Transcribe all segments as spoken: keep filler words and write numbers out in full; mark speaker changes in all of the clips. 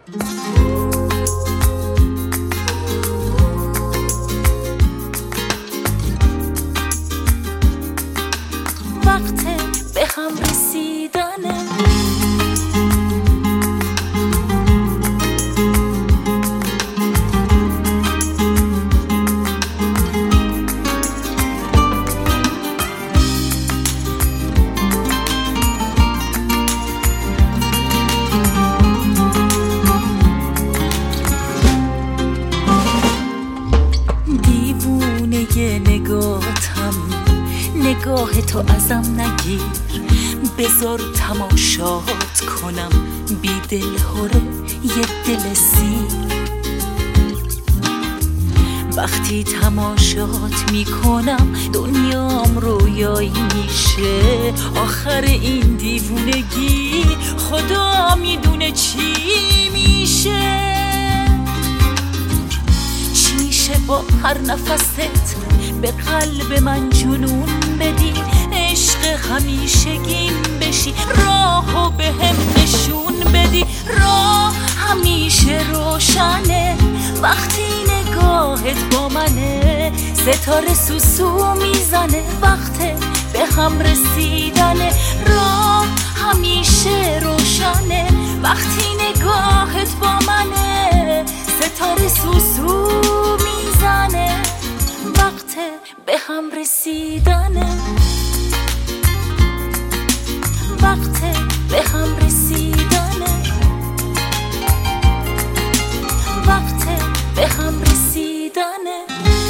Speaker 1: وقت به هم رسیدنه. دیوونه نگاهتم، نگاه تو ازم نگیر، بذار تماشات کنم بی دل هره یه دل سیر. وقتی تماشات میکنم دنیام رویایی میشه، آخر این دیوونگی خدا میدونه چی میشه. چی میشه با هر نفست به قلب من جنون بدی، عشق همیشگیم بشی، راهو به هم نشون بدی. راه همیشه روشنه وقتی نگاهت با منه، ستاره سوسو میزنه وقت به هم رسیدنه. راه همیشه روشنه وقتی نگاهت با منه، ستاره سوسو میزنه وقت به هم رسیدنه. وقت به هم رسیدنه. وقت به هم رسیدنه.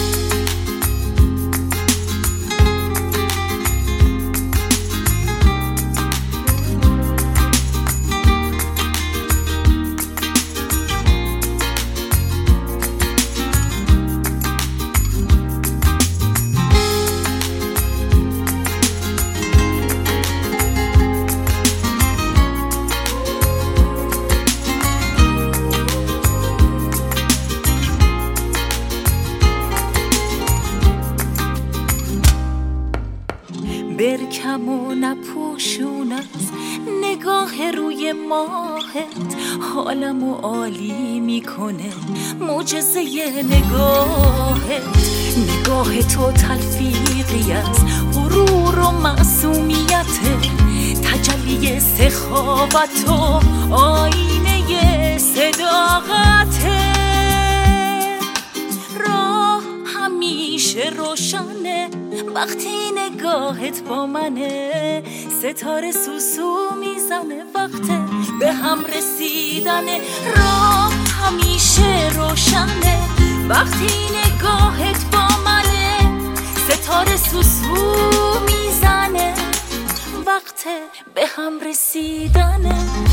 Speaker 1: برکم و نپوشون از نگاه روی ماهت، حالمو عالی میکنه معجزه نگاهت. نگاه تو تلفیقی از غرور و معصومیت، تجلی سخاوت و آینه صداقت. راه همیشه روشنه وقتی نگاهت با منه، ستاره سوسو میزنه وقت به هم رسیدنه. راه همیشه روشنه وقتی نگاهت با منه، ستاره سوسو میزنه وقت به هم رسیدنه.